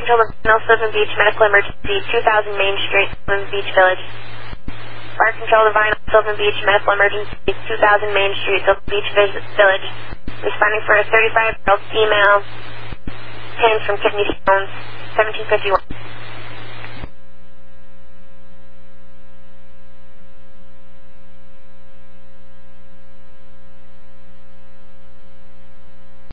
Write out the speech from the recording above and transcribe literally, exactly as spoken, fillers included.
control of Vinyl, Sylvan Beach, medical emergency, two thousand Main Street, Sylvan Beach Village. Fire control of Vinyl, Sylvan Beach, medical emergency, two thousand Main Street, Sylvan Beach Village. Responding for a thirty-five-year-old female, pinned from kidney stones, seventeen fifty-one.